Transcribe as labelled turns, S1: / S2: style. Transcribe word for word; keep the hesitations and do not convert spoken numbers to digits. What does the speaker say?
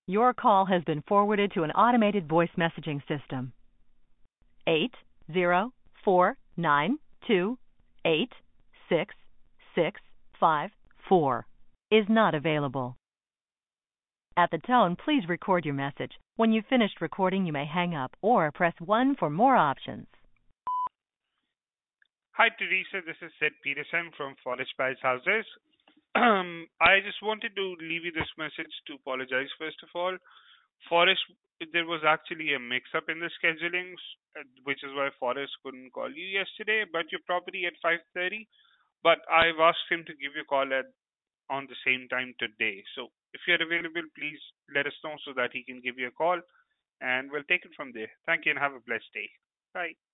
S1: Your call has been forwarded to an automated voice messaging system. Eight zero four nine two eight six six five four is not available. At the tone, please record your message. When you've finished recording, you may hang up or press one for more options.
S2: Hi, Teresa. This is Sid Peterson from Forest Price Houses. Um, I just wanted to leave you this message to apologize, first of all. Forest, there was actually a mix-up in the scheduling, uh, which is why Forest couldn't call you yesterday, but your property at five thirty. But I've asked him to give you a call at on the same time today. So if you're available, please let us know so that he can give you a call, and we'll take it from there. Thank you, and have a blessed day. Bye.